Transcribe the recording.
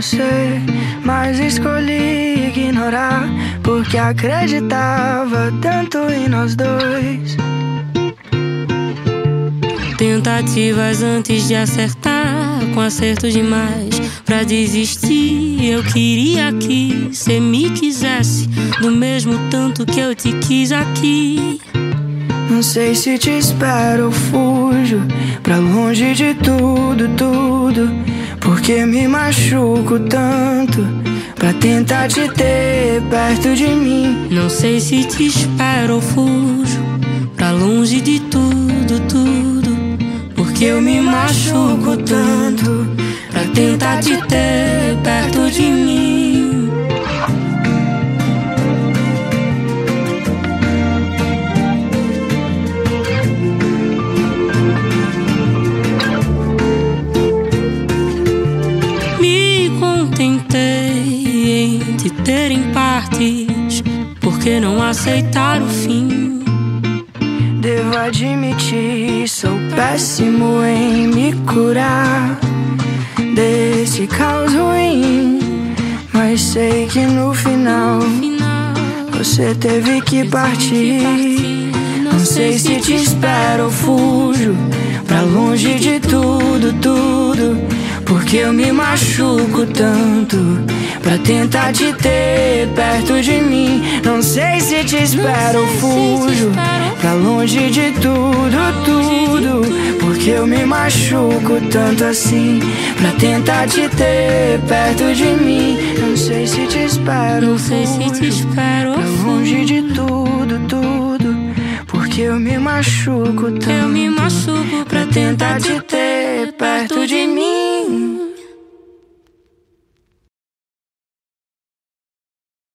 você, mas escolhi ignorar, porque acreditava tanto em nós dois. Tentativas antes de acertar, com acerto demais pra desistir. Eu queria que cê me quisesse do mesmo tanto que eu te quis aqui. Não sei se te espero ou fujo pra longe de tudo, tudo, porque me machuco tanto pra tentar te ter perto de mim. Não sei se te espero ou fujo pra longe de tudo, tudo, porque eu me machuco tanto pra tentar te ter perto de mim. Me contentei em te ter em partes, porque não aceitar o fim? Devo admitir, sou péssimo em me curar desse caos ruim, mas sei que no final você teve que partir. Não sei se te espero ou fujo pra longe de tudo, tudo, porque eu me machuco tanto pra tentar te ter perto de mim. Não sei se te espero ou fujo pra longe de tudo, tudo, porque eu me machuco tanto assim pra tentar te ter perto de mim. Não sei se te espero ou fujo pra longe de tudo, tudo, porque eu me machuco tanto pra tentar te ter perto de mim.